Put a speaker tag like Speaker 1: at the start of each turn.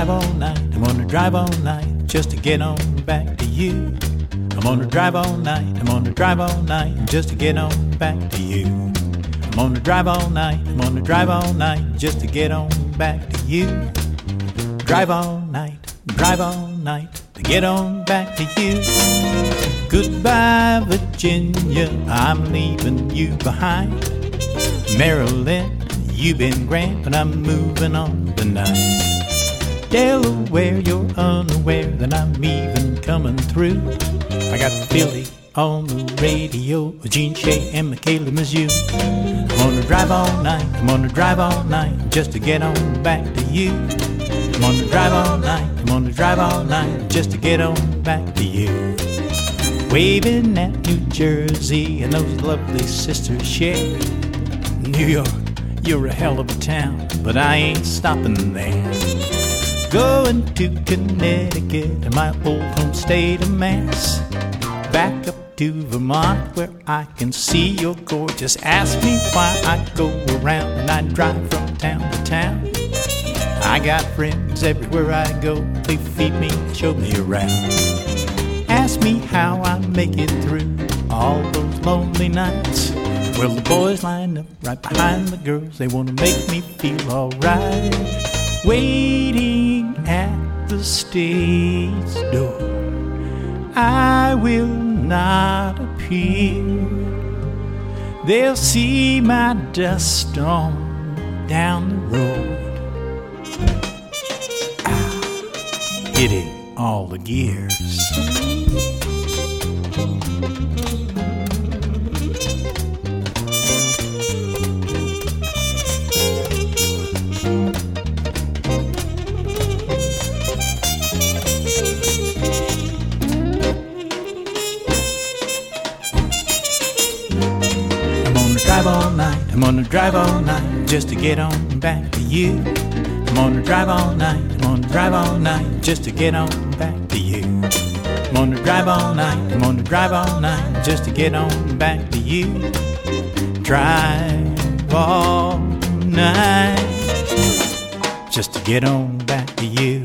Speaker 1: drive all night, I'm gonna drive all night just to get on back to you. I'm gonna drive all night, I'm gonna drive all night just to get on back to you. I'm gonna drive all night, I'm gonna drive all night just to get on back to you. Drive all night to get on back to you. Goodbye, Virginia, I'm leaving you behind. Maryland, you've been grand, but I'm moving on tonight. Delaware, you're unaware that I'm even coming through. I got Philly on the radio with Gene Shea and Michaela Mizzou. I'm gonna drive all night, I'm gonna drive all night just to get on back to you. I'm gonna drive all night, I'm gonna drive all night just to get on back to you. Waving at New Jersey and those lovely sisters share. New York, you're a hell of a town, but I ain't stopping there. Going to Connecticut and my old home state of Mass. Back up to Vermont where I can see your gorgeous. Ask me why I go around and I drive from town to town. I got friends everywhere I go, they feed me, show me around. Ask me how I make it through all those lonely nights. Well, the boys line up right behind the girls, they want to make me feel alright. Waiting at the state's door, I will not appear. They'll see my dust on down the road. Hitting all the gears. I'm gonna drive all night just to get on back to you. I'm gonna drive all night, I'm gonna drive all night just to get on back to you. I'm gonna drive all night, I'm gonna drive all night just to get on back to you. Drive all night just to get on back to you.